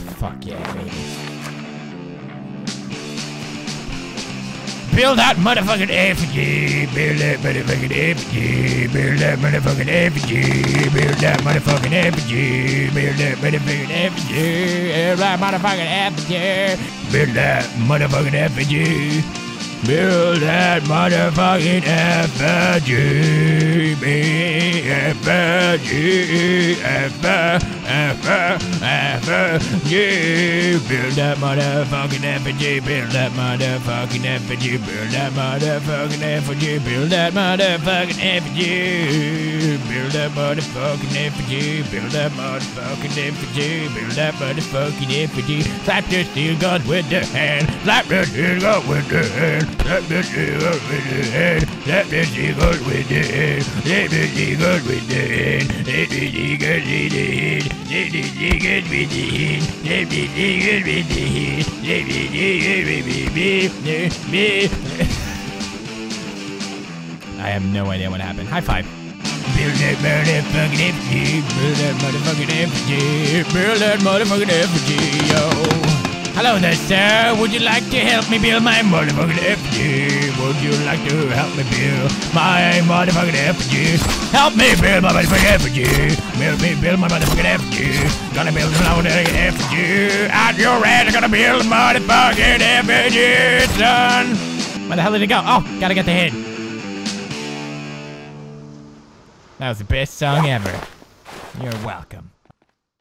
Fuck yeah, baby. Build that motherfucking effigy. Build that motherfucking effigy. Build that motherfucking effigy. Build that motherfucking effigy. Build that motherfucking effigy. Build that motherfucking effigy. Build that motherfucking effigy. Build that motherfucking effigy. Effigy. Effigy. Build that motherfucking effigy. Build that motherfucking effigy. Build that motherfucking effigy. Build that motherfucking effigy. Build that motherfucking effigy. Build that motherfucking effigy. Build that motherfucking effigy. Slap the steel gun with the hand. Slap the steel gun with the hand. Slap the steel gun with the hand. Slap the steel gun with the hand. Slap the steel gun with the hand. Slap the steel gun with the hand. Slap the steel gun with the hand. Slap the steel gun with the hand. Slap the steel gun with the hand. I have no idea what happened. High five. Build that motherfucking effigy. Build that motherfucking effigy. Build that motherfucking effigy, yo. Hello there, sir. Would you like to help me build my motherfucking effigy? Would you like to help me build my motherfucking effigy? Help me build my motherfucking effigy. Help me build my motherfucking effigy. Gonna build my motherfucking effigy. At your end, gonna build a motherfucking effigy, son. Where the hell did it go? Oh, gotta get the hit. That was the best song ever. You're welcome.